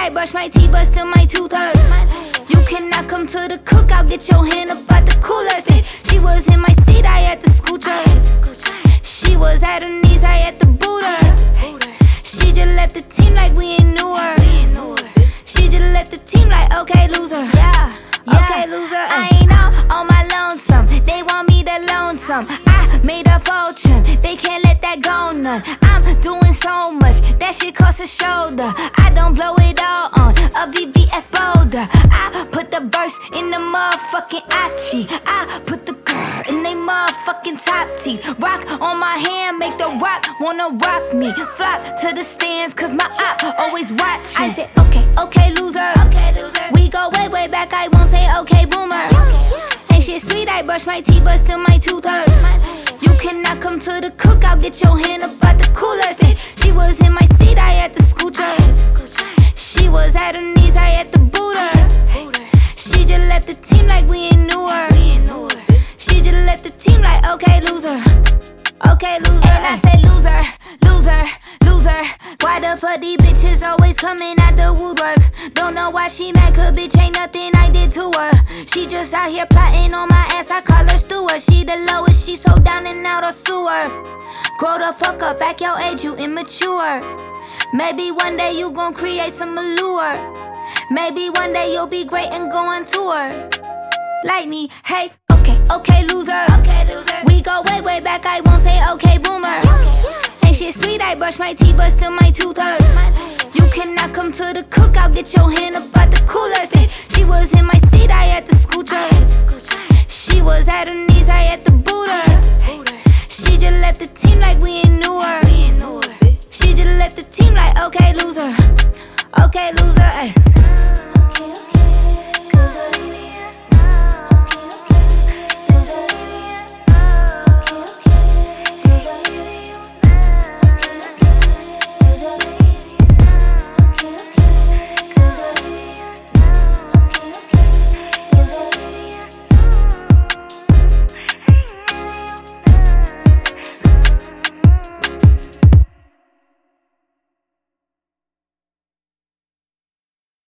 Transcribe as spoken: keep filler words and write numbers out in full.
I brush my teeth, but still my tooth hurt. You cannot come to the cookout, get your hand up out the cooler. Say, she was in my seat, I had to scoot her. She was at her knees, I had to boot her. She just left the team like we ain't knew her. She just left the team like, okay, loser. Yeah, okay, loser. I ain't out on my lonesome. They want me to loan some. I made a fortune, they can't let that go none. I'm doing so much, that shit costs a shoulder. I don't blow it all on a V V S Boulder. I put the verse in the motherfucking Achi. I put the girl in they motherfucking top teeth. Rock on my hand, make the rock wanna rock me. Flock to the stands, cause my eye always watching. I said, okay, okay, loser. Okay, loser. We go way, way back, I won't say okay, boomer. Ain't shit sweet, I brush my teeth, but still my tooth hurt. You cannot come to the cookout, get your hand up out the cooler. Say, she was in my seat, I had to scoot her. She was at her knees, I had to boot her. She just left the team like we ain't knew her. She just left the team like, okay, loser. Okay, loser. And I said, loser, loser, loser. Why the fuck these bitches always coming out the woodwork? Don't know why she mad, cause bitch ain't nothing I did to her. She just out here plotting on my ass, I call her Stewart. She the lowest, she so down and out of sewer. Grow the fuck up, back your age, you immature. Maybe one day you gon' create some allure. Maybe one day you'll be great and go on tour. Like me, hey, okay, okay, loser. Okay, loser. We go way, way back, I won't say okay, boomer. Ain't shit sweet, I brush my teeth, but still my tooth hurt. You cannot come to the cookout, get your hand up out the cooler. Say, she was in my seat, I had to scoot her. She was at her knees, I had to boot her. She just left the team like we ain't knew her. She just left the team like, okay, loser. Okay, loser, ayy. Okay, okay, loser.